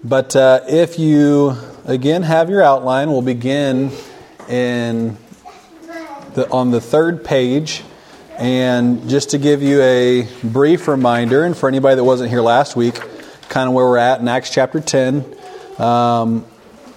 But if you, again, have your outline, we'll begin on the third page. And just to give you a brief reminder, and for anybody that wasn't here last week, kind of where we're at in Acts chapter 10, I'll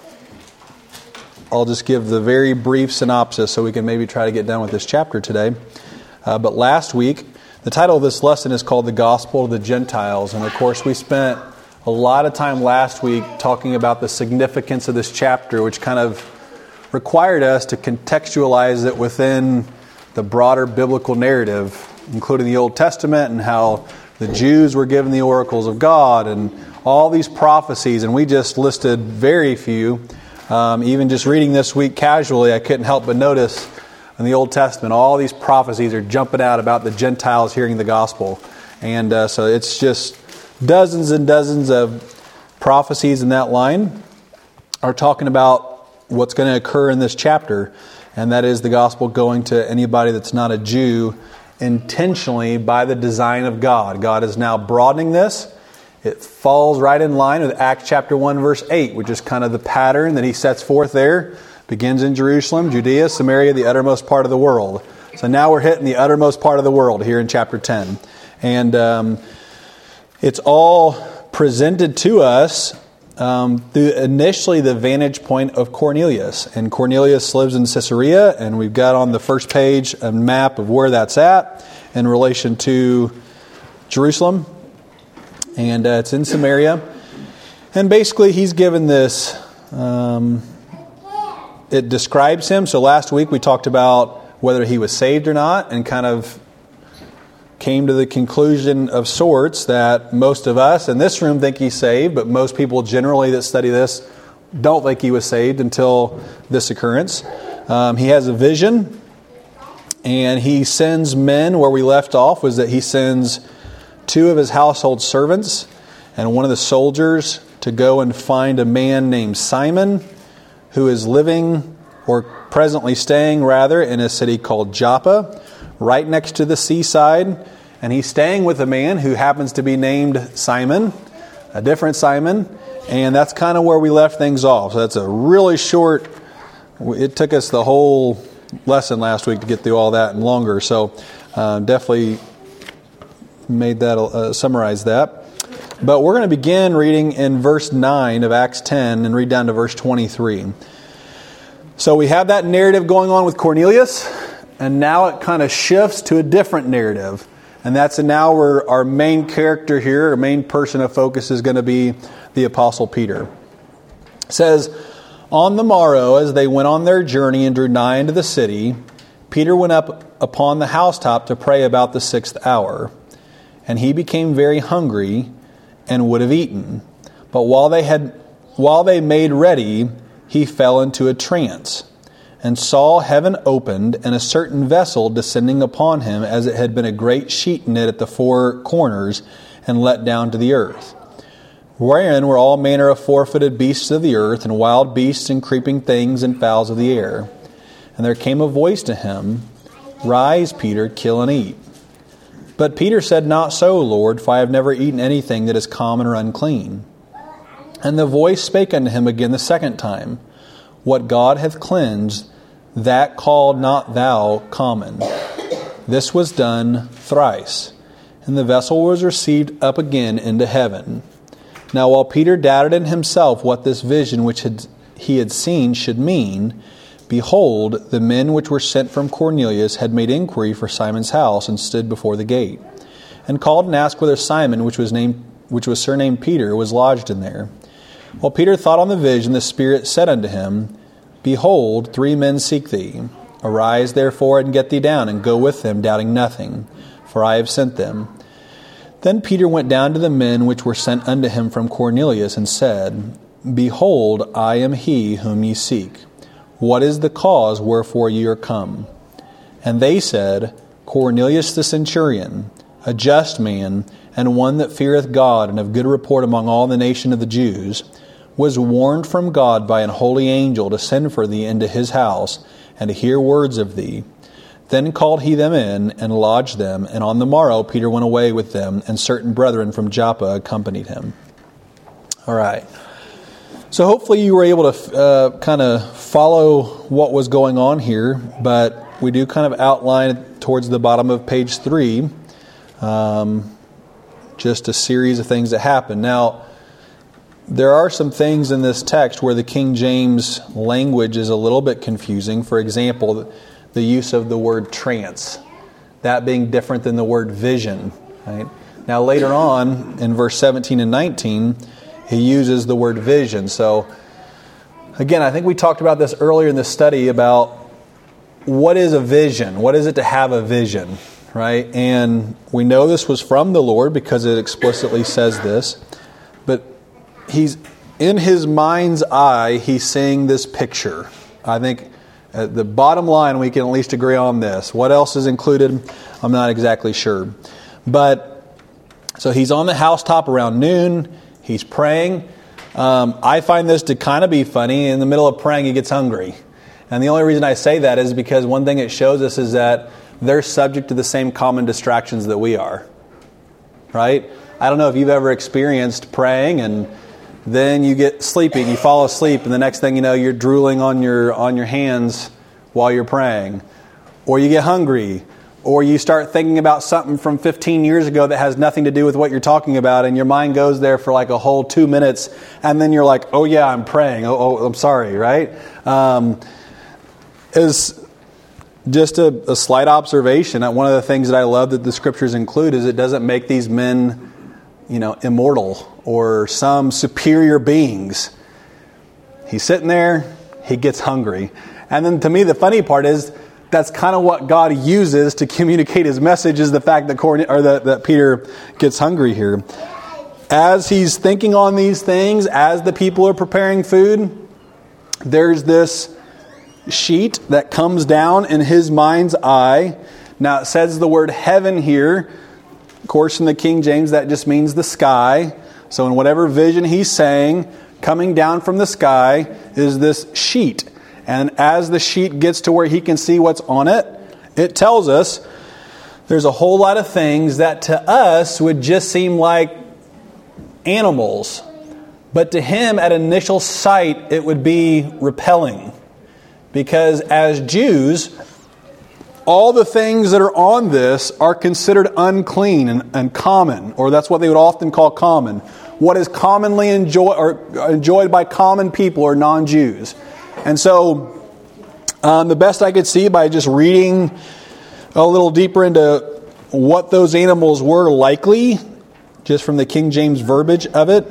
just give the very brief synopsis so we can maybe try to get done with this chapter today. But last week, the title of this lesson is called The Gospel of the Gentiles. And of course, we spent a lot of time last week talking about the significance of this chapter, which kind of required us to contextualize it within the broader biblical narrative, including the Old Testament and how the Jews were given the oracles of God and all these prophecies. And we just listed very few. Even just reading this week casually, I couldn't help but notice in the Old Testament, all these prophecies are jumping out about the Gentiles hearing the gospel. And so it's just dozens and dozens of prophecies in that line are talking about what's going to occur in this chapter. And that is the gospel going to anybody that's not a Jew intentionally by the design of God. God is now broadening this. It falls right in line with Acts chapter 1, verse 8, which is kind of the pattern that he sets forth there. Begins in Jerusalem, Judea, Samaria, the uttermost part of the world. So now we're hitting the uttermost part of the world here in chapter 10. And it's all presented to us through initially the vantage point of Cornelius. And Cornelius lives in Caesarea, and we've got on the first page a map of where that's at in relation to Jerusalem. And it's in Samaria. And basically he's given this, it describes him. So last week we talked about whether he was saved or not, and kind of came to the conclusion of sorts that most of us in this room think he's saved, but most people generally that study this don't think he was saved until this occurrence. He has a vision, and he sends men. Where we left off was that he sends two of his household servants and one of the soldiers to go and find a man named Simon, who is living, or presently staying rather, in a city called Joppa, right next to the seaside. And he's staying with a man who happens to be named Simon, a different Simon. And that's kind of where we left things off. So that's a really short, it took us the whole lesson last week to get through all that and longer. So definitely made that, summarize that. But we're going to begin reading in verse 9 of Acts 10 and read down to verse 23. So we have that narrative going on with Cornelius, and now it kind of shifts to a different narrative. And that's now where our main character here, our main person of focus is going to be the Apostle Peter. It says, on the morrow, as they went on their journey and drew nigh into the city, Peter went up upon the housetop to pray about the 6th hour. And he became very hungry and would have eaten. But while they made ready, he fell into a trance, and saw heaven opened, and a certain vessel descending upon him, as it had been a great sheet knit at the four corners, and let down to the earth, wherein were all manner of four-footed beasts of the earth, and wild beasts, and creeping things, and fowls of the air. And there came a voice to him, Rise, Peter, kill and eat. But Peter said, Not so, Lord, for I have never eaten anything that is common or unclean. And the voice spake unto him again the second time, What God hath cleansed, that call not thou common. This was done thrice, and the vessel was received up again into heaven. Now while Peter doubted in himself what this vision which he had seen should mean, behold, the men which were sent from Cornelius had made inquiry for Simon's house, and stood before the gate, and called and asked whether Simon, which was surnamed Peter, was lodged in there. While Peter thought on the vision, the Spirit said unto him, Behold, 3 men seek thee. Arise therefore and get thee down, and go with them, doubting nothing, for I have sent them. Then Peter went down to the men which were sent unto him from Cornelius, and said, Behold, I am he whom ye seek. What is the cause wherefore ye are come? And they said, Cornelius the centurion, a just man, and one that feareth God, and of good report among all the nation of the Jews, was warned from God by an holy angel to send for thee into his house, and to hear words of thee. Then called he them in, and lodged them, and on the morrow Peter went away with them, and certain brethren from Joppa accompanied him. All right. So hopefully you were able to kind of follow what was going on here, but we do kind of outline it towards the bottom of page 3, just a series of things that happen. Now, there are some things in this text where the King James language is a little bit confusing. For example, the use of the word trance, that being different than the word vision. Right? Now, later on, in verse 17 and 19, he uses the word vision. So, again, I think we talked about this earlier in the study about what is a vision? What is it to have a vision? Right? And we know this was from the Lord because it explicitly says this. But he's in his mind's eye, he's seeing this picture. I think at the bottom line, we can at least agree on this. What else is included? I'm not exactly sure. But so he's on the housetop around noon. He's praying. I find this to kind of be funny. In the middle of praying, he gets hungry. And the only reason I say that is because one thing it shows us is that they're subject to the same common distractions that we are. Right? I don't know if you've ever experienced praying and then you get sleepy and you fall asleep, and the next thing you know, you're drooling on your hands while you're praying. Or you get hungry. Or you start thinking about something from 15 years ago that has nothing to do with what you're talking about, and your mind goes there for like a whole 2 minutes, and then you're like, oh yeah, I'm praying. Oh, I'm sorry, right? Is just a slight observation. One of the things that I love that the Scriptures include is it doesn't make these men, immortal or some superior beings. He's sitting there, he gets hungry. And then to me, the funny part is that's kind of what God uses to communicate his message, is the fact that Peter gets hungry here. As he's thinking on these things, as the people are preparing food, there's this sheet that comes down in his mind's eye. Now it says the word heaven here. Of course, in the King James, that just means the sky. So in whatever vision he's saying, coming down from the sky is this sheet. And as the sheet gets to where he can see what's on it, it tells us there's a whole lot of things that to us would just seem like animals. But to him, at initial sight, it would be repelling. Because as Jews, all the things that are on this are considered unclean and common, or that's what they would often call common. What is commonly enjoyed by common people or non-Jews. And so, the best I could see by just reading a little deeper into what those animals were likely, just from the King James verbiage of it,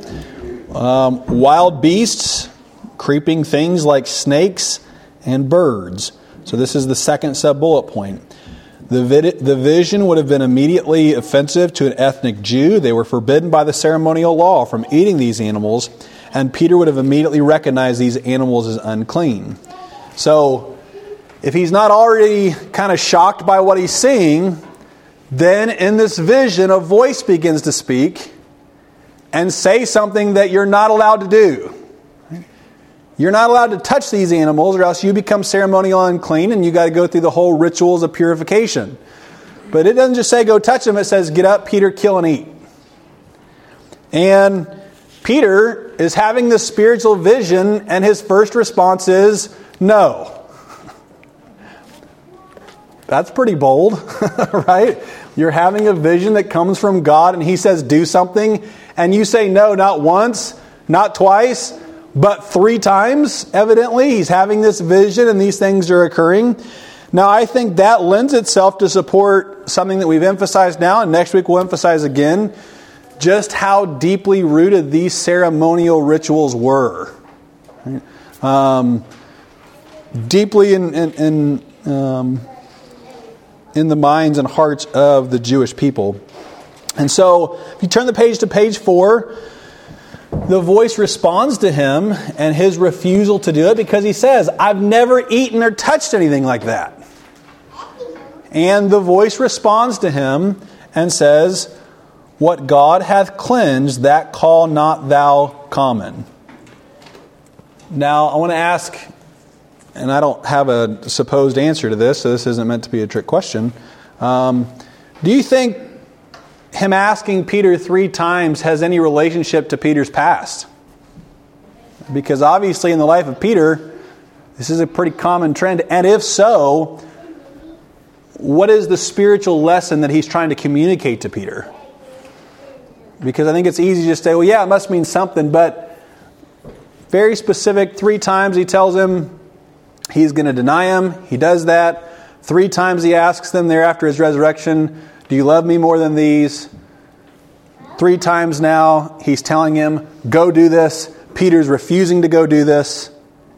wild beasts, creeping things like snakes and birds. So this is the second sub-bullet point. The vision would have been immediately offensive to an ethnic Jew. They were forbidden by the ceremonial law from eating these animals, and Peter would have immediately recognized these animals as unclean. So, if he's not already kind of shocked by what he's seeing, then in this vision a voice begins to speak and say something that you're not allowed to do. You're not allowed to touch these animals, or else you become ceremonial unclean, and you got to go through the whole rituals of purification. But it doesn't just say go touch them, it says get up, Peter, kill and eat. And Peter is having this spiritual vision, and his first response is no. That's pretty bold, right? You're having a vision that comes from God, and he says do something, and you say no, not once, not twice, but 3 times, evidently. He's having this vision and these things are occurring. Now, I think that lends itself to support something that we've emphasized now, and next week we'll emphasize again, just how deeply rooted these ceremonial rituals were. Deeply in the minds and hearts of the Jewish people. And so, if you turn the page to page 4, the voice responds to him and his refusal to do it, because he says, I've never eaten or touched anything like that. And the voice responds to him and says, what God hath cleansed, that call not thou common. Now, I want to ask, and I don't have a supposed answer to this, so this isn't meant to be a trick question. Do you think him asking Peter 3 times has any relationship to Peter's past? Because obviously in the life of Peter, this is a pretty common trend. And if so, what is the spiritual lesson that he's trying to communicate to Peter? Because I think it's easy to just say, well, yeah, it must mean something. But very specific, 3 times he tells him he's going to deny him. He does that. 3 times he asks them there after his resurrection, do you love me more than these? 3 times now he's telling him, go do this. Peter's refusing to go do this.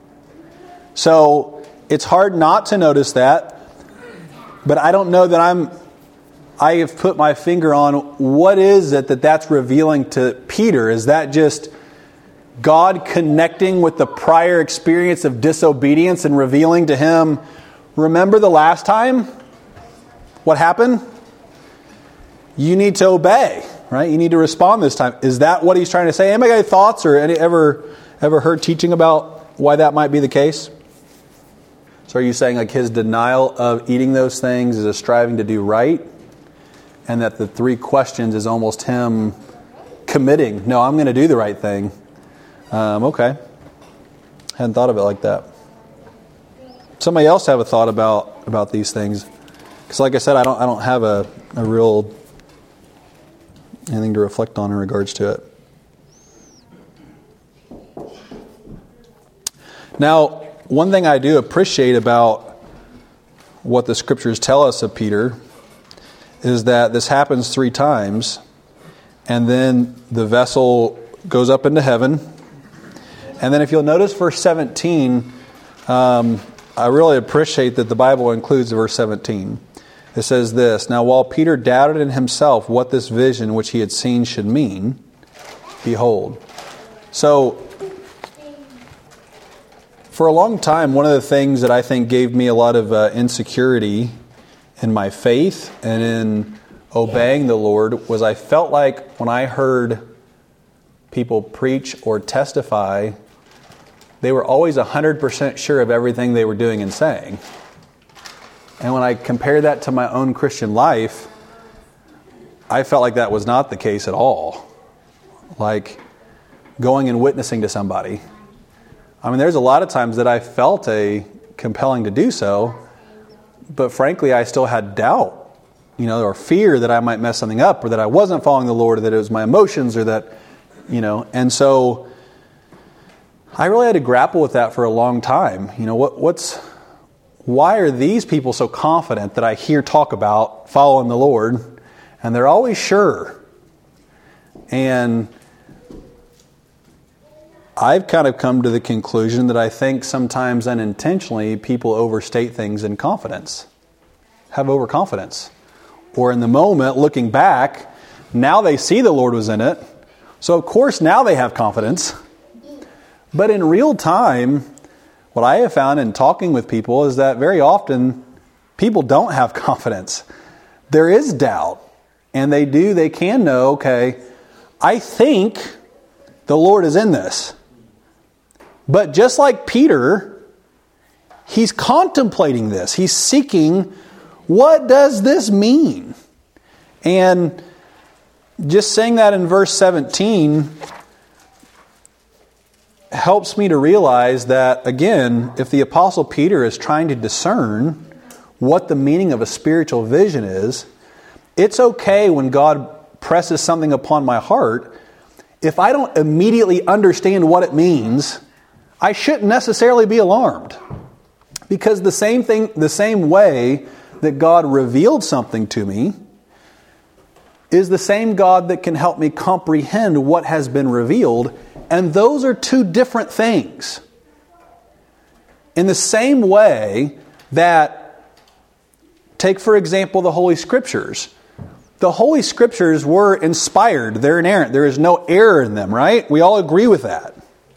So it's hard not to notice that. But I don't know that I have put my finger on what is it that's revealing to Peter. Is that just God connecting with the prior experience of disobedience and revealing to him, remember the last time? What happened? You need to obey, right? You need to respond this time. Is that what he's trying to say? Anybody got any thoughts or ever heard teaching about why that might be the case? So are you saying like his denial of eating those things is a striving to do right? And that the 3 questions is almost him committing, no, I'm going to do the right thing. Okay. Hadn't thought of it like that. Somebody else have a thought about these things? Because like I said, I don't have a real anything to reflect on in regards to it. Now, one thing I do appreciate about what the Scriptures tell us of Peter is that this happens 3 times, and then the vessel goes up into heaven. And then if you'll notice verse 17, I really appreciate that the Bible includes verse 17. It says this, now while Peter doubted in himself what this vision which he had seen should mean, behold. So, for a long time, one of the things that I think gave me a lot of insecurity in my faith and in obeying the Lord was I felt like when I heard people preach or testify, they were always 100% sure of everything they were doing and saying. And when I compared that to my own Christian life, I felt like that was not the case at all. Like going and witnessing to somebody. I mean, there's a lot of times that I felt compelling to do so, but frankly, I still had doubt, or fear that I might mess something up, or that I wasn't following the Lord, or that it was my emotions, or that, and so I really had to grapple with that for a long time. Why are these people so confident that I hear talk about following the Lord, and they're always sure? And I've kind of come to the conclusion that I think sometimes unintentionally people overstate things in confidence, have overconfidence. Or in the moment, looking back, now they see the Lord was in it. So of course now they have confidence. But in real time, what I have found in talking with people is that very often people don't have confidence. There is doubt. And they can know, okay, I think the Lord is in this. But just like Peter, he's contemplating this. He's seeking, what does this mean? And just saying that in verse 17 helps me to realize that, again, if the Apostle Peter is trying to discern what the meaning of a spiritual vision is, it's okay when God presses something upon my heart. If I don't immediately understand what it means, I shouldn't necessarily be alarmed. Because the same way that God revealed something to me is the same God that can help me comprehend what has been revealed. And those are 2 different things. In the same way that, take for example the Holy Scriptures. The Holy Scriptures were inspired. They're inerrant. There is no error in them, right? We all agree with that.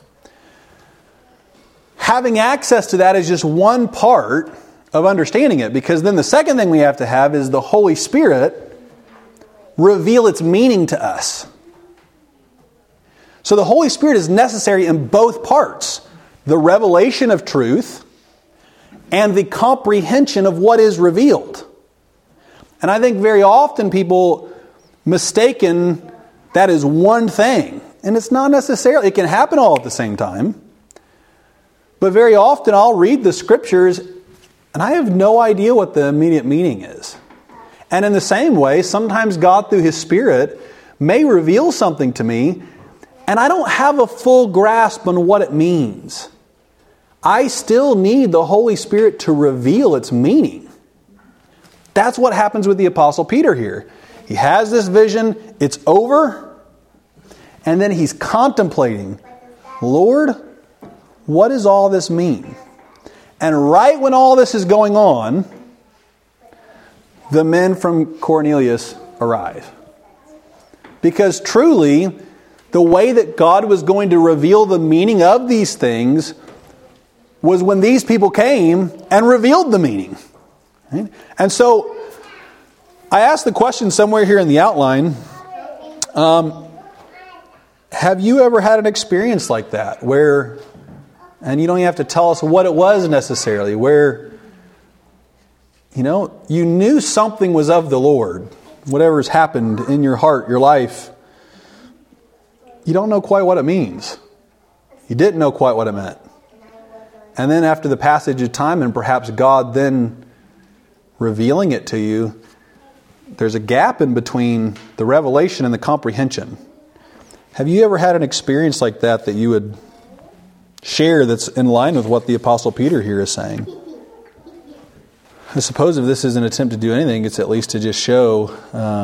Having access to that is just one part of understanding it, because then the second thing we have to have is the Holy Spirit reveal its meaning to us. So the Holy Spirit is necessary in both parts. The revelation of truth and the comprehension of what is revealed. And I think very often people mistaken that is one thing. And it's not necessarily, it can happen all at the same time. But very often I'll read the scriptures and I have no idea what the immediate meaning is. And in the same way, sometimes God through His Spirit may reveal something to me and I don't have a full grasp on what it means. I still need the Holy Spirit to reveal its meaning. That's what happens with the Apostle Peter here. He has this vision, it's over, and then he's contemplating, Lord, what does all this mean? And right when all this is going on, the men from Cornelius arrive. Because truly, the way that God was going to reveal the meaning of these things was when these people came and revealed the meaning. Right? And so, I asked the question somewhere here in the outline, have you ever had an experience like that where, and you don't even have to tell us what it was necessarily, where, you knew something was of the Lord, whatever's happened in your heart, your life, you don't know quite what it means. You didn't know quite what it meant. And then after the passage of time and perhaps God then revealing it to you, there's a gap in between the revelation and the comprehension. Have you ever had an experience like that you would share that's in line with what the Apostle Peter here is saying? I suppose if this is an attempt to do anything, it's at least to just show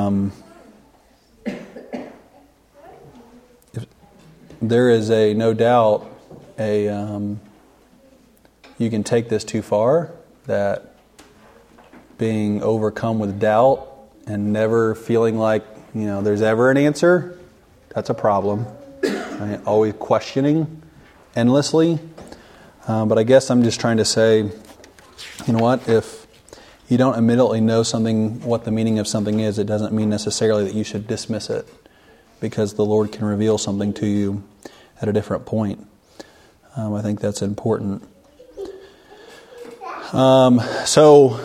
if there is no doubt you can take this too far, that being overcome with doubt and never feeling like there's ever an answer, that's a problem. Right? Always questioning endlessly. But I guess I'm just trying to say, you know what, if you don't immediately know what the meaning of something is, it doesn't mean necessarily that you should dismiss it, because the Lord can reveal something to you at a different point. I think that's important. So,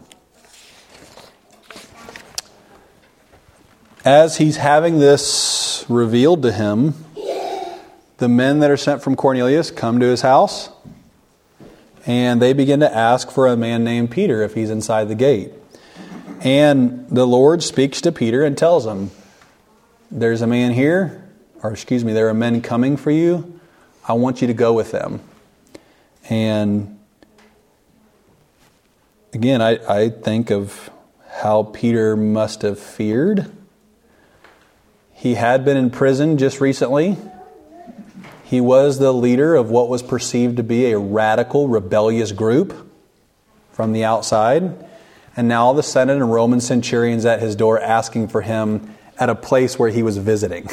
as he's having this revealed to him, the men that are sent from Cornelius come to his house, and they begin to ask for a man named Peter if he's inside the gate. And the Lord speaks to Peter and tells him, there are men coming for you. I want you to go with them. And again, I think of how Peter must have feared. He had been in prison just recently. He was the leader of what was perceived to be a radical, rebellious group from the outside. And now all of a sudden, a Roman centurion's at his door asking for him at a place where he was visiting.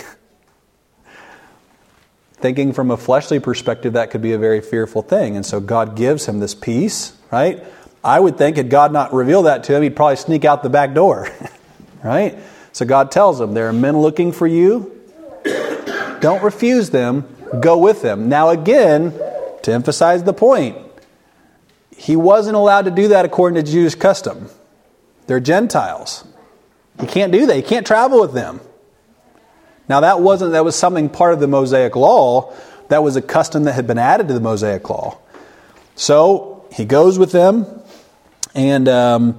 Thinking from a fleshly perspective, that could be a very fearful thing. And so God gives him this peace, right? I would think had God not revealed that to him, he'd probably sneak out the back door, right? So God tells him, there are men looking for you. Don't refuse them. Go with them. Now again, to emphasize the point, he wasn't allowed to do that according to Jewish custom. They're Gentiles. He can't do that. He can't travel with them. Now that was something part of the Mosaic law. That was a custom that had been added to the Mosaic law. So he goes with them, and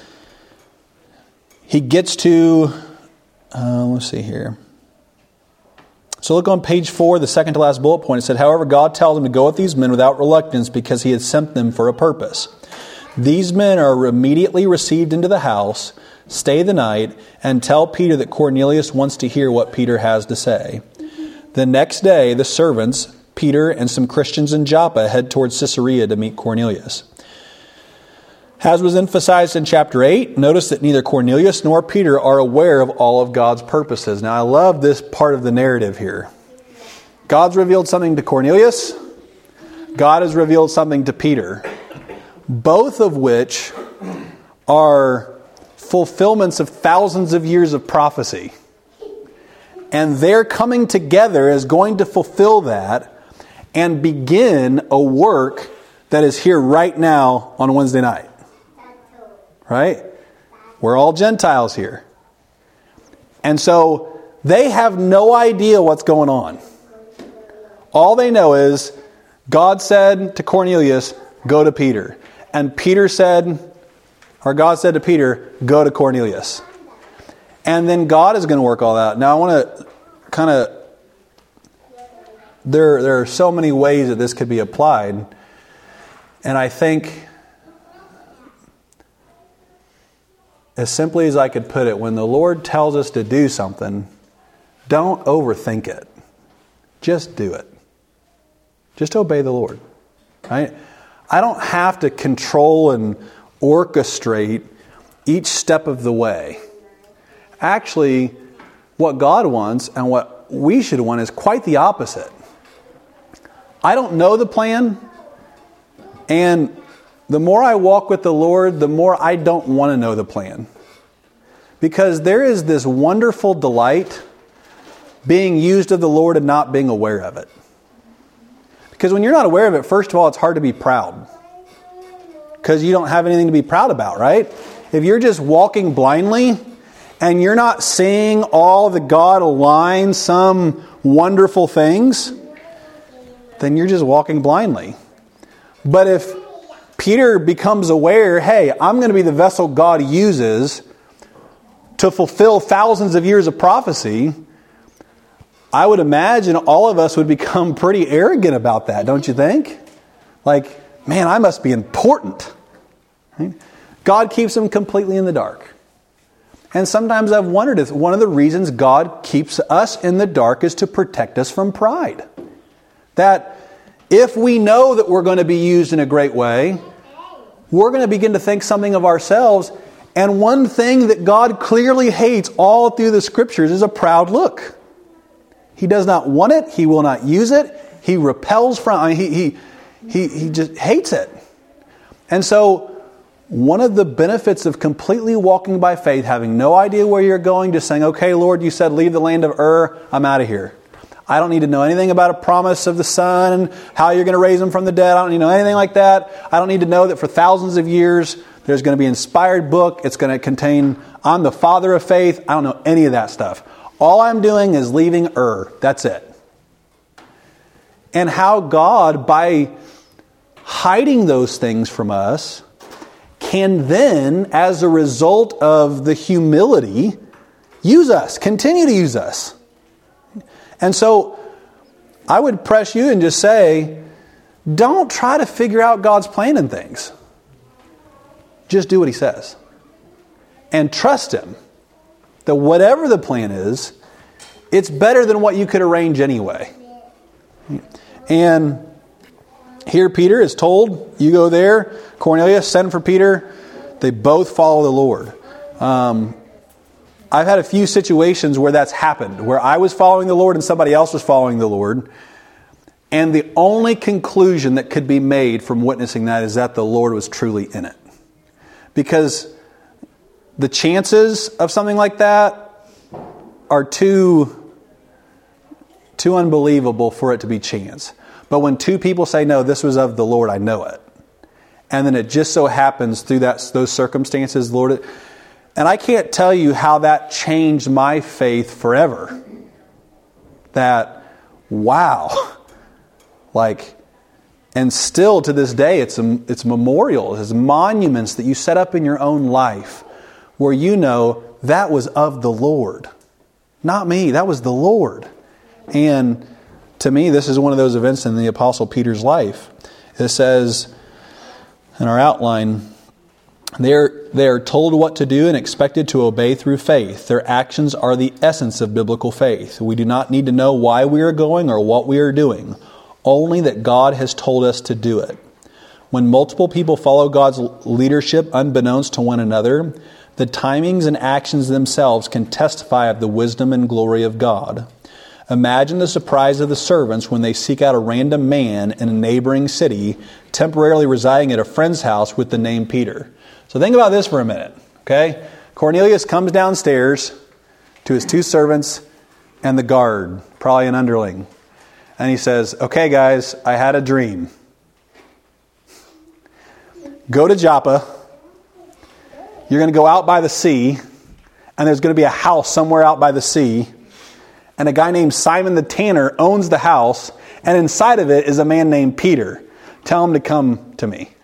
he gets to, let's see here. So look on page 4, the second to last bullet point. It said, however, God tells him to go with these men without reluctance because he had sent them for a purpose. These men are immediately received into the house, stay the night, and tell Peter that Cornelius wants to hear what Peter has to say. The next day, the servants, Peter and some Christians in Joppa, head towards Caesarea to meet Cornelius. As was emphasized in chapter 8, notice that neither Cornelius nor Peter are aware of all of God's purposes. Now, I love this part of the narrative here. God's revealed something to Cornelius. God has revealed something to Peter. Both of which are fulfillments of thousands of years of prophecy. And their coming together is going to fulfill that and begin a work that is here right now on Wednesday night. Right? We're all Gentiles here. And so They have no idea what's going on. All they know is God said to Cornelius, go to Peter. And God said to Peter, go to Cornelius. And then God is going to work all that. Now I want to kind of, there are so many ways that this could be applied. And I think, as simply as I could put it, when the Lord tells us to do something, don't overthink it. Just do it. Just obey the Lord. Right? I don't have to control and orchestrate each step of the way. Actually, what God wants and what we should want is quite the opposite. I don't know the plan, and the more I walk with the Lord, the more I don't want to know the plan. Because there is this wonderful delight being used of the Lord and not being aware of it. Because when you're not aware of it, first of all, it's hard to be proud. Because you don't have anything to be proud about, right? If you're just walking blindly and you're not seeing all that God aligns some wonderful things, then you're just walking blindly. But if Peter becomes aware, hey, I'm going to be the vessel God uses to fulfill thousands of years of prophecy, I would imagine all of us would become pretty arrogant about that, don't you think? Like, man, I must be important. Right? God keeps them completely in the dark. And sometimes I've wondered if one of the reasons God keeps us in the dark is to protect us from pride. That if we know that we're going to be used in a great way, we're going to begin to think something of ourselves. And one thing that God clearly hates all through the Scriptures is a proud look. He does not want it. He will not use it. He repels from it. He just hates it. And so one of the benefits of completely walking by faith, having no idea where you're going, just saying, okay, Lord, you said leave the land of Ur, I'm out of here. I don't need to know anything about a promise of the Son and how you're going to raise him from the dead. I don't need to know anything like that. I don't need to know that for thousands of years there's going to be an inspired book. It's going to contain, I'm the father of faith. I don't know any of that stuff. All I'm doing is leaving Ur. That's it. And how God, by hiding those things from us, can then, as a result of the humility, use us, continue to use us. And so I would press you and just say, don't try to figure out God's plan in things. Just do what He says. And trust Him that whatever the plan is, it's better than what you could arrange anyway. And here Peter is told, you go there. Cornelius, send for Peter. They both follow the Lord. I've had a few situations where that's happened, where I was following the Lord and somebody else was following the Lord. And the only conclusion that could be made from witnessing that is that the Lord was truly in it. Because the chances of something like that are too unbelievable for it to be chance. But when two people say, no, this was of the Lord, I know it. And then it just so happens through those circumstances, Lord, and I can't tell you how that changed my faith forever. That, wow. And still to this day, it's memorials, it's monuments that you set up in your own life where you know that was of the Lord. Not me, that was the Lord. And to me, this is one of those events in the Apostle Peter's life. It says in our outline, they are told what to do and expected to obey through faith. Their actions are the essence of biblical faith. We do not need to know why we are going or what we are doing, only that God has told us to do it. When multiple people follow God's leadership unbeknownst to one another, the timings and actions themselves can testify of the wisdom and glory of God. Imagine the surprise of the servants when they seek out a random man in a neighboring city, temporarily residing at a friend's house with the name Peter. So think about this for a minute, okay? Cornelius comes downstairs to his two servants and the guard, probably an underling. And he says, okay guys, I had a dream. Go to Joppa. You're going to go out by the sea. And there's going to be a house somewhere out by the sea. and a guy named Simon the tanner owns the house, and inside of it is a man named Peter. Tell him to come to me.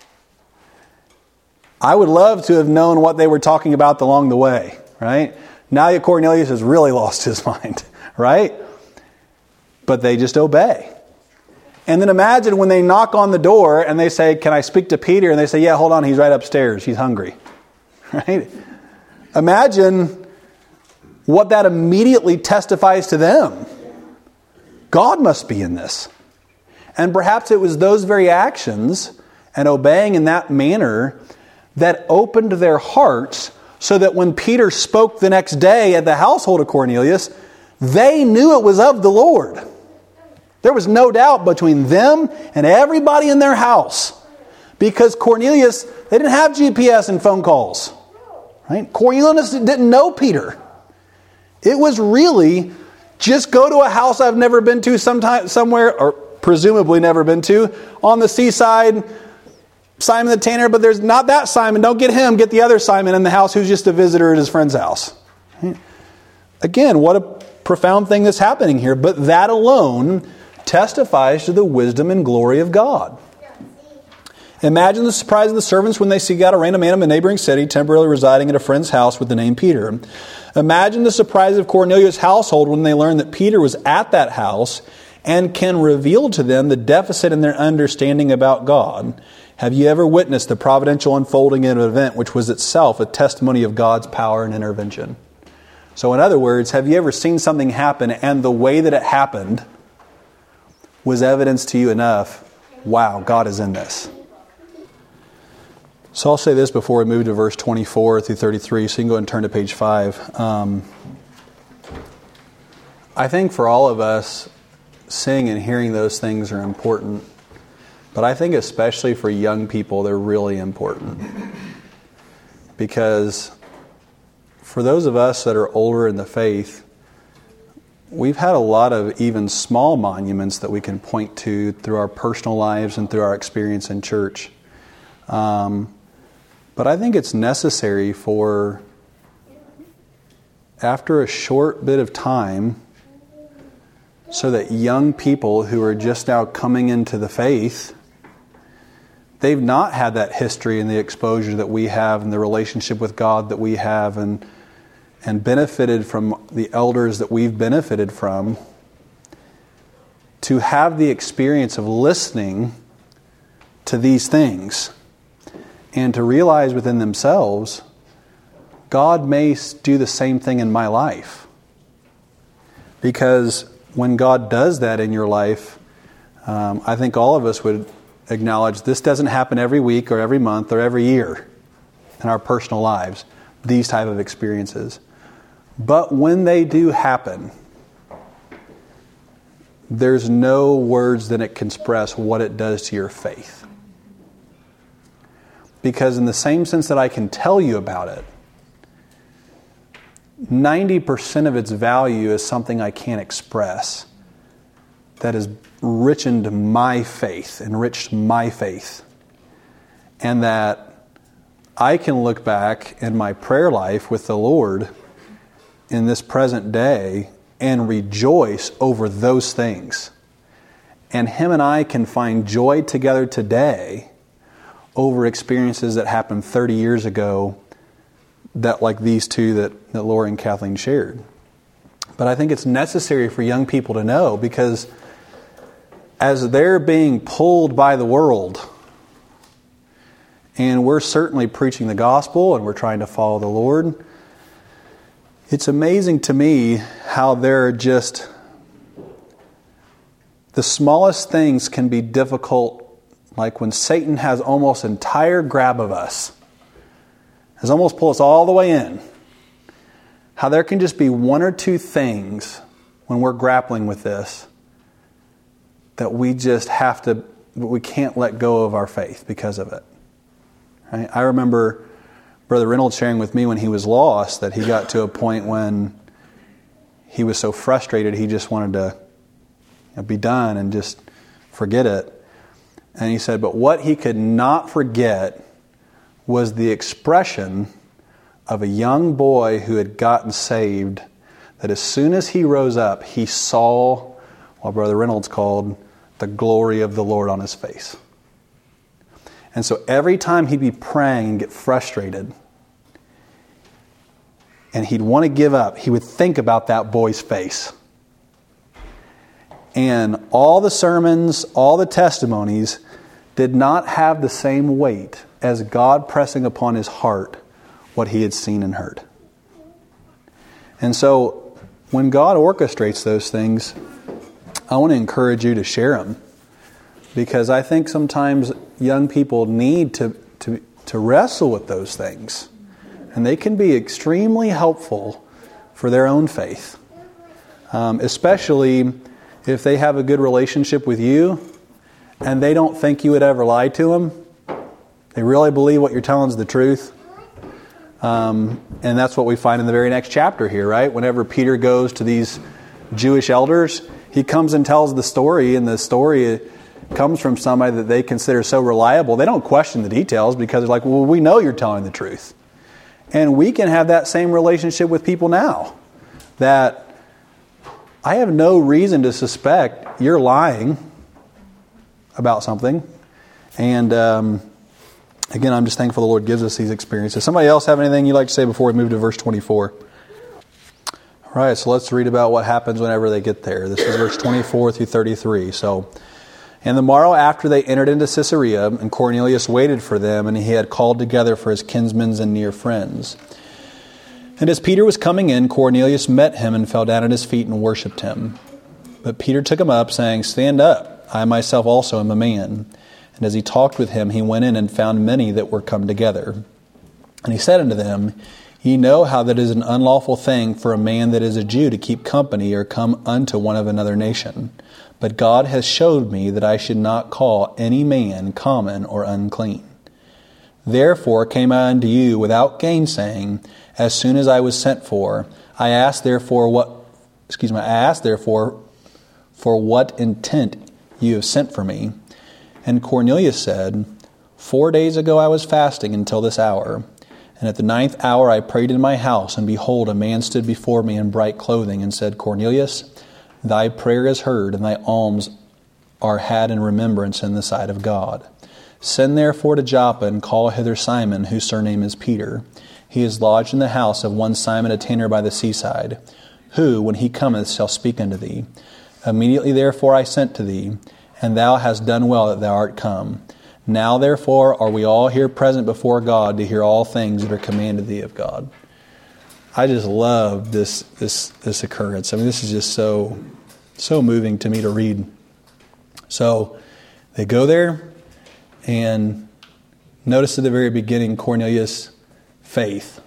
I would love to have known what they were talking about along the way, right? Now that Cornelius has really lost his mind, right? But they just obey. And then imagine when they knock on the door and they say, "Can I speak to Peter?" And they say, "Yeah, hold on, he's right upstairs. He's hungry." Right? Imagine what that immediately testifies to them. God must be in this. And perhaps it was those very actions and obeying in that manner that opened their hearts so that when Peter spoke the next day at the household of Cornelius, they knew it was of the Lord. There was no doubt between them and everybody in their house. Because Cornelius, they didn't have GPS and phone calls. Right? Cornelius didn't know Peter. It was really just go to a house I've never been to somewhere, or presumably never been to, on the seaside, Simon the tanner, but there's not that Simon. Don't get him. Get the other Simon in the house who's just a visitor at his friend's house. Right? Again, what a profound thing that's happening here. But that alone testifies to the wisdom and glory of God. Imagine the surprise of the servants when they see God, a random man in a neighboring city, temporarily residing at a friend's house with the name Peter. Imagine the surprise of Cornelius' household when they learn that Peter was at that house and can reveal to them the deficit in their understanding about God. Have you ever witnessed the providential unfolding of an event which was itself a testimony of God's power and intervention? So in other words, have you ever seen something happen and the way that it happened was evidence to you enough, wow, God is in this? So I'll say this before we move to verse 24 through 33, so you can go ahead and turn to page 5. I think for all of us, seeing and hearing those things are important. But I think especially for young people, they're really important. Because for those of us that are older in the faith, we've had a lot of even small monuments that we can point to through our personal lives and through our experience in church. But I think it's necessary for, after a short bit of time, so that young people who are just now coming into the faith, they've not had that history and the exposure that we have and the relationship with God that we have and benefited from the elders that we've benefited from, to have the experience of listening to these things and to realize within themselves, God may do the same thing in my life. Because when God does that in your life, I think all of us would acknowledge this doesn't happen every week or every month or every year in our personal lives, these type of experiences. But when they do happen, there's no words that it can express what it does to your faith. Because in the same sense that I can tell you about it, 90% of its value is something I can't express that has enriched my faith. And that I can look back in my prayer life with the Lord in this present day and rejoice over those things. And Him and I can find joy together today over experiences that happened 30 years ago, that like these two that Lori and Kathleen shared. But I think it's necessary for young people to know, because as they're being pulled by the world, and we're certainly preaching the gospel and we're trying to follow the Lord, it's amazing to me how they're just, the smallest things can be difficult. Like when Satan has almost entire grab of us, has almost pulled us all the way in. How there can just be one or two things when we're grappling with this that we just we can't let go of our faith because of it. Right? I remember Brother Reynolds sharing with me when he was lost that he got to a point when he was so frustrated he just wanted to be done and just forget it. And he said, but what he could not forget was the expression of a young boy who had gotten saved that as soon as he rose up, he saw what Brother Reynolds called the glory of the Lord on his face. And so every time he'd be praying and get frustrated, and he'd want to give up, he would think about that boy's face. And all the sermons, all the testimonies did not have the same weight as God pressing upon his heart what he had seen and heard. And so when God orchestrates those things, I want to encourage you to share them. Because I think sometimes young people need to wrestle with those things. And they can be extremely helpful for their own faith. Especially if they have a good relationship with you and they don't think you would ever lie to them. They really believe what you're telling is the truth. And that's what we find in the very next chapter here, right? Whenever Peter goes to these Jewish elders, he comes and tells the story, and the story comes from somebody that they consider so reliable. They don't question the details because they're like, well, we know you're telling the truth. And we can have that same relationship with people now. That I have no reason to suspect you're lying about something. And again, I'm just thankful the Lord gives us these experiences. Somebody else have anything you'd like to say before we move to verse 24? All right, so let's read about what happens whenever they get there. This is verse 24 through 33. And the morrow after they entered into Caesarea, and Cornelius waited for them, and he had called together for his kinsmen and near friends. And as Peter was coming in, Cornelius met him and fell down at his feet and worshipped him. But Peter took him up, saying, "Stand up, I myself also am a man." And as he talked with him, he went in and found many that were come together. And he said unto them, "Ye know how that it is an unlawful thing for a man that is a Jew to keep company or come unto one of another nation. But God has showed me that I should not call any man common or unclean. Therefore came I unto you without gainsaying, as soon as I was sent for. I asked therefore for what intent you have sent for me." And Cornelius said, 4 days ago I was fasting until this hour. And at the 9th hour I prayed in my house, and behold, a man stood before me in bright clothing, and said, Cornelius, thy prayer is heard, and thy alms are had in remembrance in the sight of God. Send therefore to Joppa, and call hither Simon, whose surname is Peter. He is lodged in the house of one Simon a tanner by the seaside, who, when he cometh, shall speak unto thee. Immediately therefore I sent to thee, and thou hast done well that thou art come. Now therefore are we all here present before God to hear all things that are commanded thee of God. I just love this occurrence. I mean, this is just so moving to me to read. So they go there, and notice at the very beginning Cornelius' faith.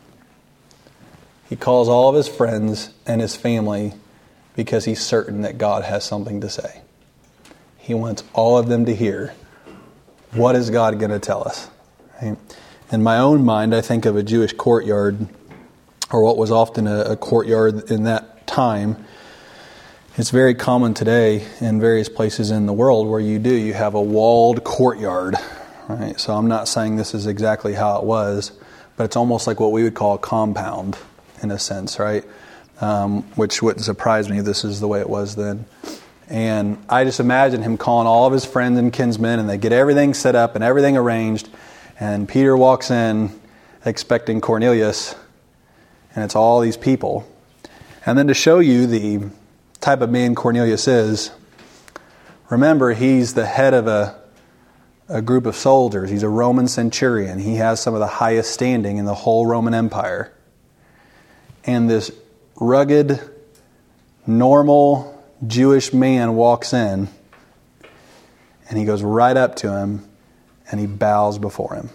He calls all of his friends and his family because he's certain that God has something to say. He wants all of them to hear, what is God going to tell us? Right? In my own mind, I think of a Jewish courtyard, or what was often a courtyard in that time. It's very common today in various places in the world where you have a walled courtyard. Right? So I'm not saying this is exactly how it was, but it's almost like what we would call a compound in a sense, right? Which wouldn't surprise me if this is the way it was then. And I just imagine him calling all of his friends and kinsmen, and they get everything set up and everything arranged. And Peter walks in expecting Cornelius, and it's all these people. And then to show you the type of man Cornelius is, remember, he's the head of a group of soldiers. He's a Roman centurion. He has some of the highest standing in the whole Roman Empire. And this rugged, normal Jewish man walks in, and he goes right up to him, and he bows before him.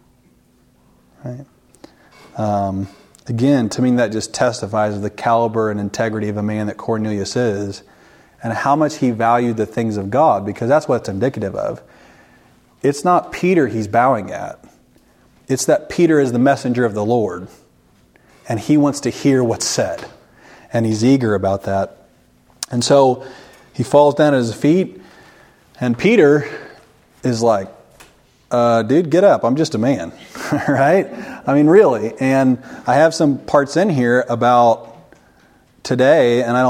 Right? Again, to me, that just testifies of the caliber and integrity of a man that Cornelius is, and how much he valued the things of God, because that's what it's indicative of. It's not Peter he's bowing at. It's that Peter is the messenger of the Lord, and he wants to hear what's said, and he's eager about that. And so he falls down at his feet, and Peter is like, dude, get up. I'm just a man. Right? I mean, really. And I have some parts in here about today, and I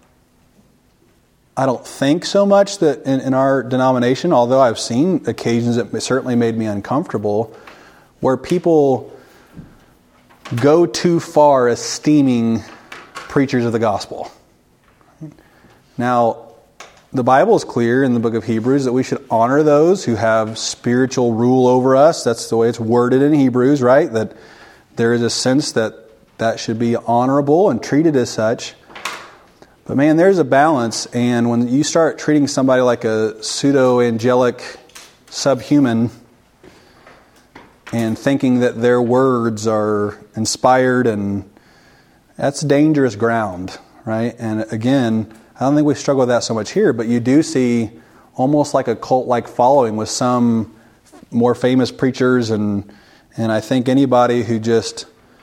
don't think so much that in our denomination, although I've seen occasions that certainly made me uncomfortable, where people go too far esteeming preachers of the gospel. Now, the Bible is clear in the book of Hebrews that we should honor those who have spiritual rule over us. That's the way it's worded in Hebrews, right? That there is a sense that should be honorable and treated as such. But man, there's a balance, and when you start treating somebody like a pseudo-angelic subhuman and thinking that their words are inspired, and that's dangerous ground, right? And again, I don't think we struggle with that so much here, but you do see almost like a cult-like following with some more famous preachers, and I think anybody who just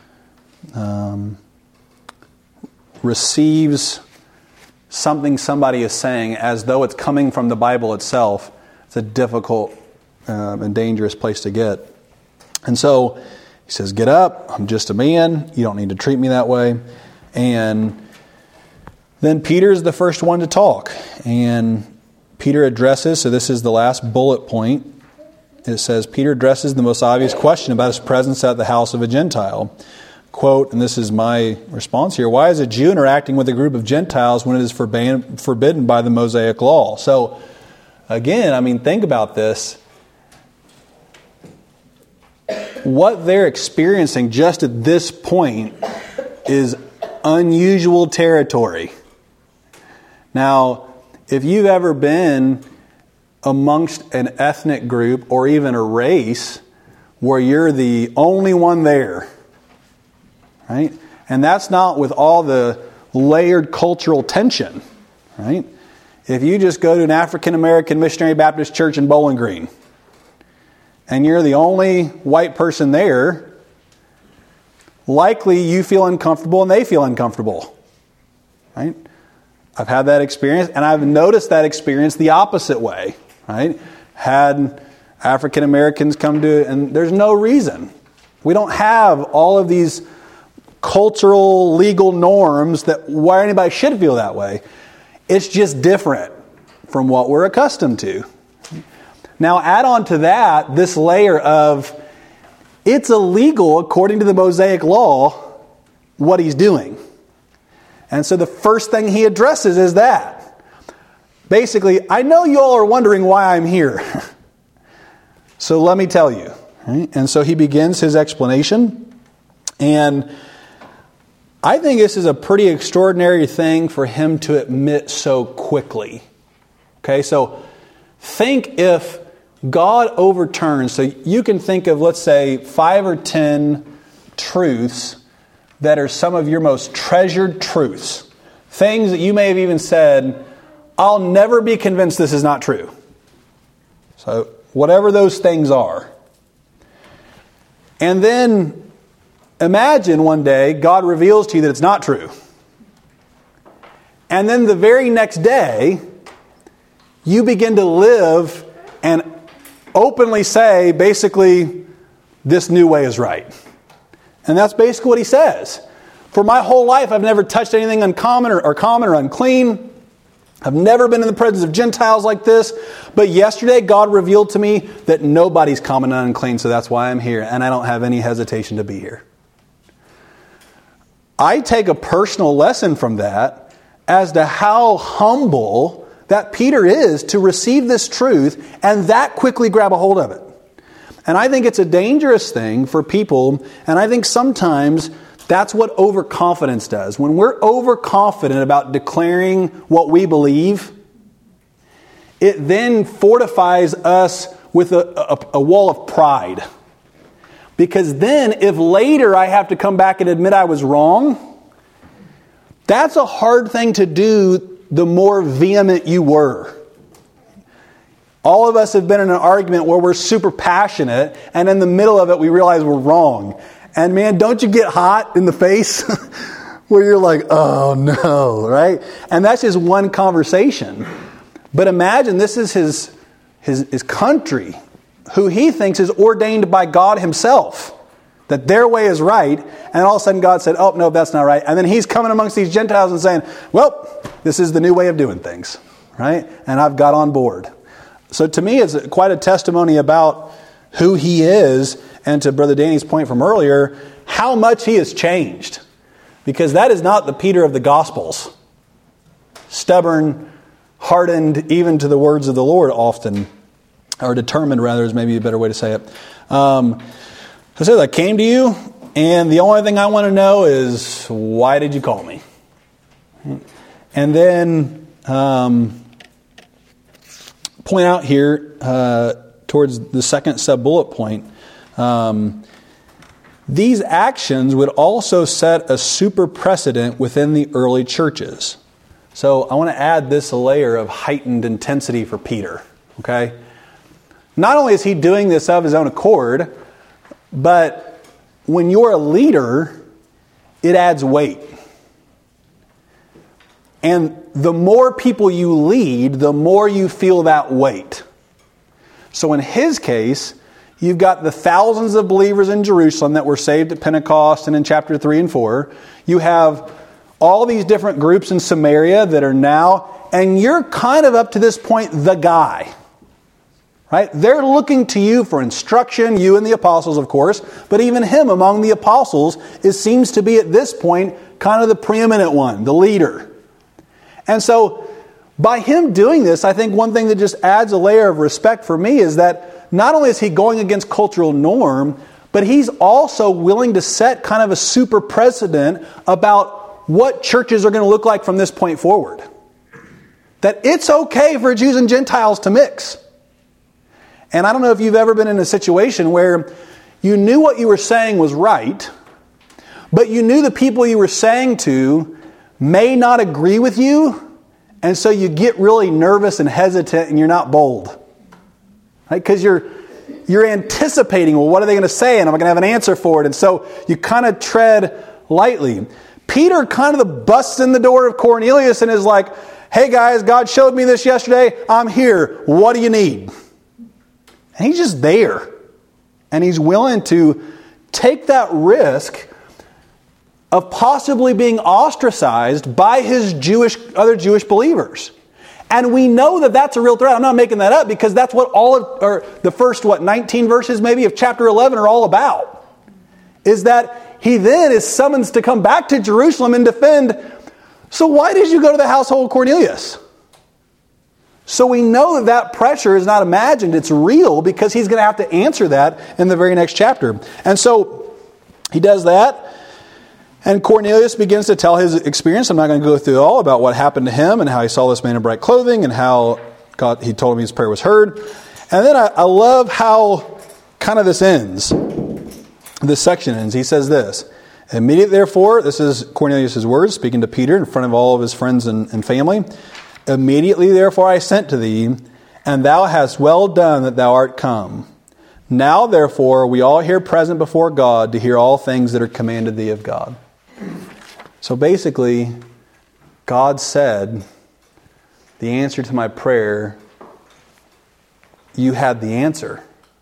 receives something somebody is saying as though it's coming from the Bible itself, it's a difficult and dangerous place to get. And so he says, get up, I'm just a man, you don't need to treat me that way. And then Peter's the first one to talk. And Peter addresses, so this is the last bullet point. It says, Peter addresses the most obvious question about his presence at the house of a Gentile. Quote, and this is my response here, why is a Jew interacting with a group of Gentiles when it is forbidden by the Mosaic law? So, again, think about this. What they're experiencing just at this point is unusual territory. Now, if you've ever been amongst an ethnic group or even a race where you're the only one there, right? And that's not with all the layered cultural tension, right? If you just go to an African American Missionary Baptist church in Bowling Green and you're the only white person there, likely you feel uncomfortable and they feel uncomfortable, right? I've had that experience, and I've noticed that experience the opposite way, right? Had African Americans come to, and there's no reason. We don't have all of these cultural, legal norms that why anybody should feel that way. It's just different from what we're accustomed to. Now add on to that this layer of it's illegal according to the Mosaic law what he's doing. And so the first thing he addresses is that. Basically, I know you all are wondering why I'm here. So let me tell you. Right? And so he begins his explanation. And I think this is a pretty extraordinary thing for him to admit so quickly. Okay, so think if God overturns, so you can think of, let's say, 5 or 10 truths that are some of your most treasured truths. Things that you may have even said, I'll never be convinced this is not true. So whatever those things are. And then imagine one day God reveals to you that it's not true. And then the very next day, you begin to live and openly say, basically, this new way is right. And that's basically what he says. For my whole life, I've never touched anything uncommon or common or unclean. I've never been in the presence of Gentiles like this. But yesterday, God revealed to me that nobody's common and unclean, so that's why I'm here. And I don't have any hesitation to be here. I take a personal lesson from that as to how humble that Peter is to receive this truth and that quickly grab a hold of it. And I think it's a dangerous thing for people, and I think sometimes that's what overconfidence does. When we're overconfident about declaring what we believe, it then fortifies us with a wall of pride. Because then if later I have to come back and admit I was wrong, that's a hard thing to do the more vehement you were. All of us have been in an argument where we're super passionate, and in the middle of it we realize we're wrong. And man, don't you get hot in the face where you're like, oh no, right? And that's just one conversation. But imagine this is his country, who he thinks is ordained by God himself. that their way is right, and all of a sudden God said, oh, no, that's not right. And then he's coming amongst these Gentiles and saying, well, this is the new way of doing things, right? And I've got on board. So to me, it's quite a testimony about who he is, and to Brother Danny's point from earlier, how much he has changed. Because that is not the Peter of the Gospels. Stubborn, hardened even to the words of the Lord often, or determined rather is maybe a better way to say it. So it says, I came to you, and the only thing I want to know is, why did you call me? And then point out here towards the second sub-bullet point, these actions would also set a super precedent within the early churches. So I want to add this layer of heightened intensity for Peter. Okay? Not only is he doing this of his own accord, but when you're a leader, it adds weight. And the more people you lead, the more you feel that weight. So in his case, you've got the thousands of believers in Jerusalem that were saved at Pentecost and in chapter 3 and 4. You have all these different groups in Samaria that are now, and you're kind of up to this point the guy. Right? They're looking to you for instruction, you and the apostles, of course, but even him among the apostles seems to be at this point kind of the preeminent one, the leader. And so by him doing this, I think one thing that just adds a layer of respect for me is that not only is he going against cultural norm, but he's also willing to set kind of a super precedent about what churches are going to look like from this point forward. That it's okay for Jews and Gentiles to mix. And I don't know if you've ever been in a situation where you knew what you were saying was right, but you knew the people you were saying to may not agree with you, and so you get really nervous and hesitant and you're not bold. Right? Because you're anticipating, well, what are they going to say? And am I going to have an answer for it? And so you kind of tread lightly. Peter kind of busts in the door of Cornelius and is like, hey guys, God showed me this yesterday. I'm here. What do you need? And he's just there. And he's willing to take that risk of possibly being ostracized by his other Jewish believers. And we know that that's a real threat. I'm not making that up because that's what the first 19 verses maybe of chapter 11 are all about. Is that he then is summoned to come back to Jerusalem and defend. So why did you go to the household of Cornelius? So we know that pressure is not imagined. It's real because he's going to have to answer that in the very next chapter. And so he does that. And Cornelius begins to tell his experience. I'm not going to go through it all about what happened to him and how he saw this man in bright clothing and how he told him his prayer was heard. And then I love how kind of this ends. This section ends. He says this, immediately therefore, this is Cornelius' words, speaking to Peter in front of all of his friends and family. Immediately therefore I sent to thee, and thou hast well done that thou art come. Now therefore we all here present before God to hear all things that are commanded thee of God. So basically, God said, the answer to my prayer, you had the answer.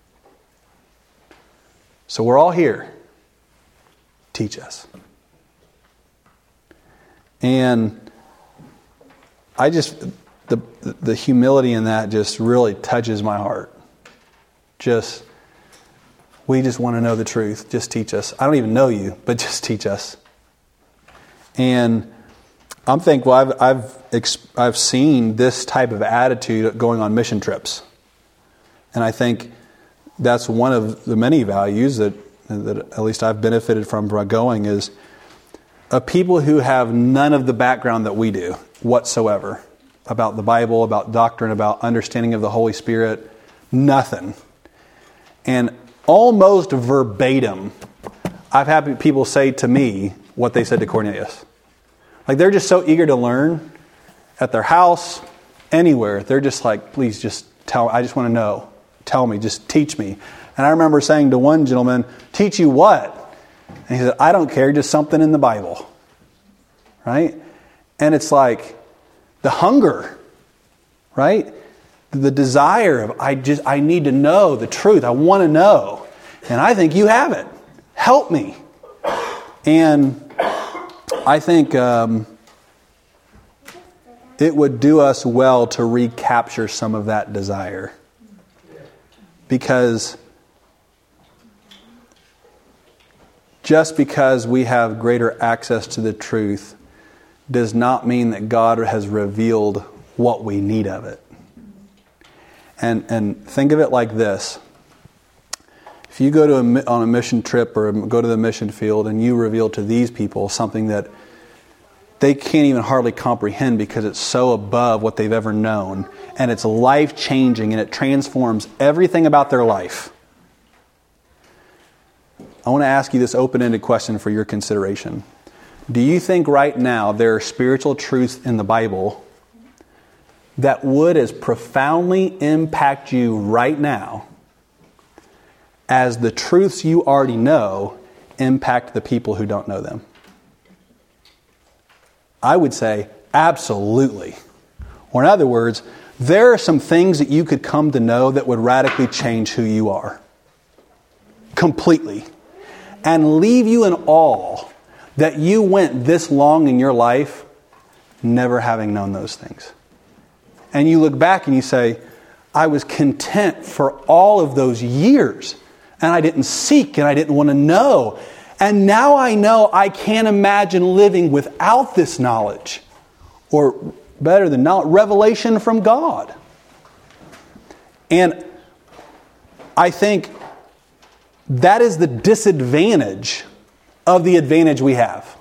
So we're all here. Teach us. And I just, the humility in that just really touches my heart. We just want to know the truth. Just teach us. I don't even know you, but just teach us. And I'm thankful I've seen this type of attitude going on mission trips. And I think that's one of the many values that at least I've benefited from by going is a people who have none of the background that we do whatsoever about the Bible, about doctrine, about understanding of the Holy Spirit, nothing. And almost verbatim, I've had people say to me what they said to Cornelius. Like they're just so eager to learn at their house, anywhere. They're just like, please just tell, I just want to know. Tell me, just teach me. And I remember saying to one gentleman, teach you what? And he said, I don't care, just something in the Bible. Right? And it's like the hunger, right? The desire of, I need to know the truth. I want to know. And I think you have it. Help me. And I think it would do us well to recapture some of that desire. Because just because we have greater access to the truth does not mean that God has revealed what we need of it. And think of it like this. If you go on a mission trip or go to the mission field and you reveal to these people something that they can't even hardly comprehend because it's so above what they've ever known, and it's life-changing and it transforms everything about their life, I want to ask you this open-ended question for your consideration. Do you think right now there are spiritual truths in the Bible that would as profoundly impact you right now as the truths you already know impact the people who don't know them? I would say absolutely. Or in other words, there are some things that you could come to know that would radically change who you are. Completely. And leave you in awe that you went this long in your life never having known those things. And you look back and you say, I was content for all of those years. And I didn't seek and I didn't want to know. And now I know I can't imagine living without this knowledge. Or better than knowledge, revelation from God. And I think that is the disadvantage of the advantage we have.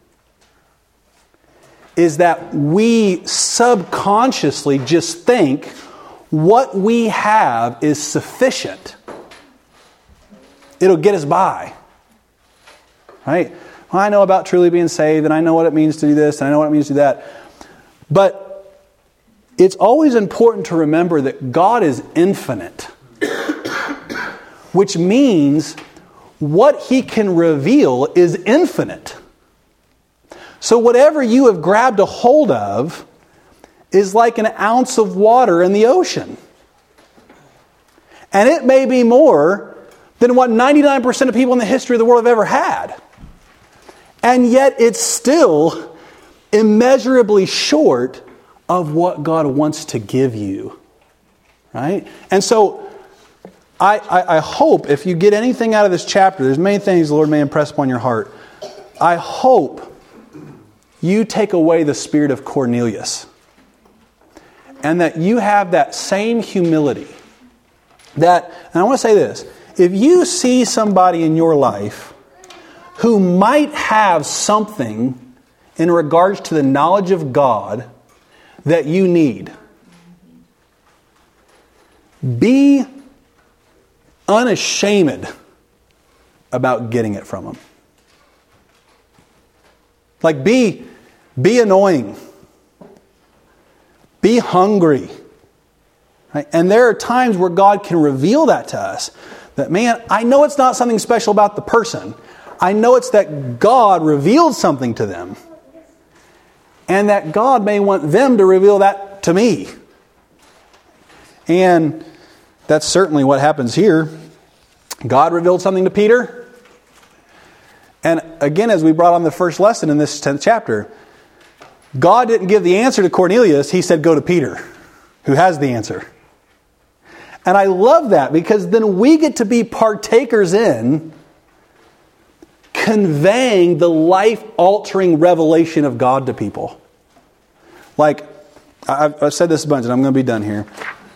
Is that we subconsciously just think what we have is sufficient. It'll get us by. Right? Well, I know about truly being saved, and I know what it means to do this, and I know what it means to do that. But it's always important to remember that God is infinite. Which means what He can reveal is infinite. So whatever you have grabbed a hold of is like an ounce of water in the ocean. And it may be more than what 99% of people in the history of the world have ever had. And yet it's still immeasurably short of what God wants to give you. Right? And so I hope if you get anything out of this chapter, there's many things the Lord may impress upon your heart. I hope you take away the spirit of Cornelius. And that you have that same humility. And I want to say this. If you see somebody in your life who might have something in regards to the knowledge of God that you need, be unashamed about getting it from them. Like be annoying. Be hungry. Right? And there are times where God can reveal that to us. That, man, I know it's not something special about the person. I know it's that God revealed something to them. And that God may want them to reveal that to me. And that's certainly what happens here. God revealed something to Peter. And again, as we brought on the first lesson in this 10th chapter, God didn't give the answer to Cornelius. He said, go to Peter, who has the answer. And I love that because then we get to be partakers in conveying the life-altering revelation of God to people. Like, I've said this a bunch and I'm going to be done here.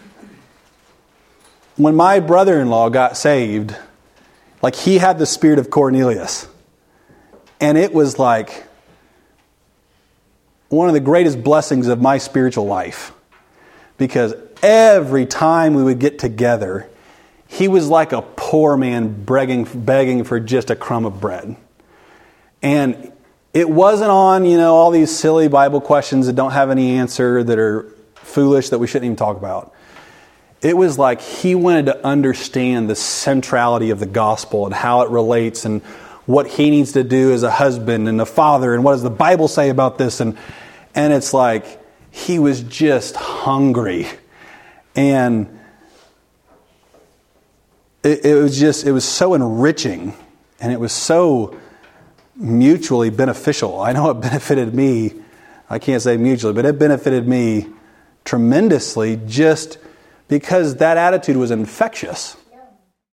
When my brother-in-law got saved, like he had the spirit of Cornelius. And it was like one of the greatest blessings of my spiritual life. Because every time we would get together, he was like a poor man begging for just a crumb of bread. And it wasn't on, all these silly Bible questions that don't have any answer, that are foolish, that we shouldn't even talk about. It was like he wanted to understand the centrality of the gospel and how it relates and what he needs to do as a husband and a father and what does the Bible say about this. And it's like he was just hungry. And it was so enriching. And it was so mutually beneficial. I know it benefited me. I can't say mutually, but it benefited me tremendously just because that attitude was infectious.